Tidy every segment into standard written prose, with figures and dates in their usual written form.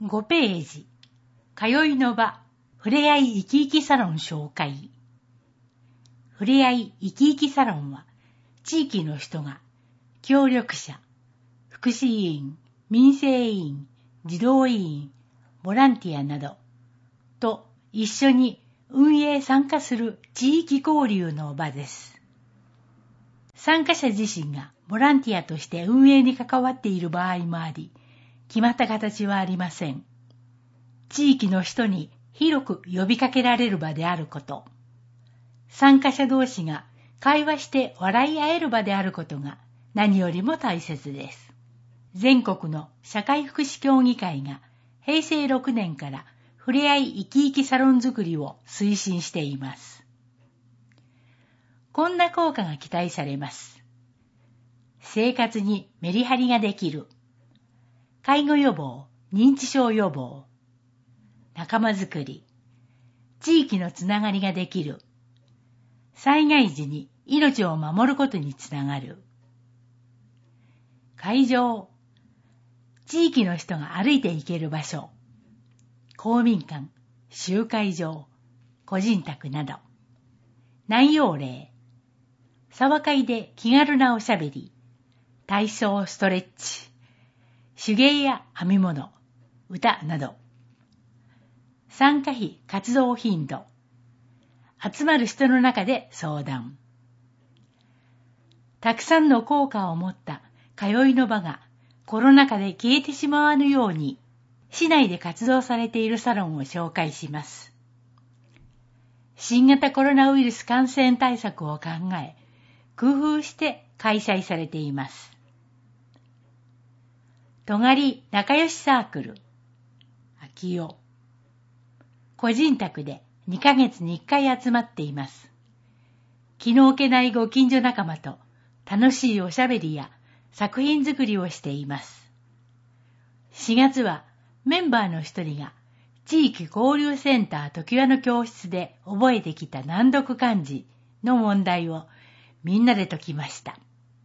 5ページ、通いの場、ふれあい生き生きサロン紹介。ふれあい生き生きサロンは、地域の人が、協力者、福祉委員、民生委員、児童委員、ボランティアなど、と一緒に運営参加する地域交流の場です。参加者自身がボランティアとして運営に関わっている場合もあり、決まった形はありません。地域の人に広く呼びかけられる場であること、参加者同士が会話して笑い合える場であることが何よりも大切です。全国の社会福祉協議会が平成6年からふれあい生き生きサロン作りを推進しています。こんな効果が期待されます。生活にメリハリができる。介護予防、認知症予防。仲間づくり。地域のつながりができる。災害時に命を守ることにつながる。会場。地域の人が歩いて行ける場所。公民館、集会場、個人宅など。内容例。沢会で気軽なおしゃべり。体操、ストレッチ。手芸や編み物、歌など。参加費、活動頻度。集まる人の中で相談。たくさんの効果を持った通いの場がコロナ禍で消えてしまわぬように、市内で活動されているサロンを紹介します。新型コロナウイルス感染対策を考え、工夫して開催されています。とがり仲良しサークル、秋代。個人宅で2ヶ月に1回集まっています。気の置けないご近所仲間と楽しいおしゃべりや作品作りをしています。4月はメンバーの一人が地域交流センター常盤の教室で覚えてきた難読漢字の問題をみんなで解きました。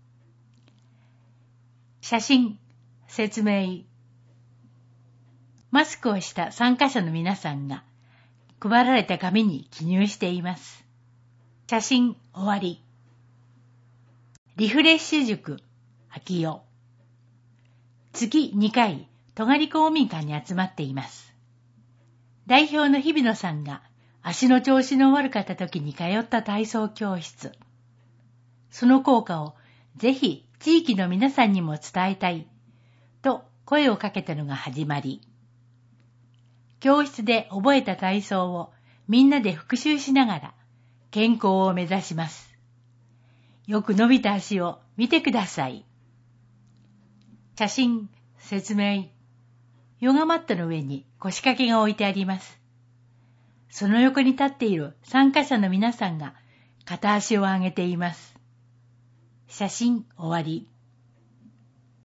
写真、説明。マスクをした参加者の皆さんが配られた紙に記入しています。写真終わり。リフレッシュ塾、秋代。月2回、とがり公民館に集まっています。代表の日比野さんが足の調子の悪かった時に通った体操教室。その効果をぜひ地域の皆さんにも伝えたいと声をかけたのが始まり。教室で覚えた体操をみんなで復習しながら健康を目指します。よく伸びた足を見てください。写真、説明。ヨガマットの上に腰掛けが置いてあります。その横に立っている参加者の皆さんが片足を上げています。写真終わり。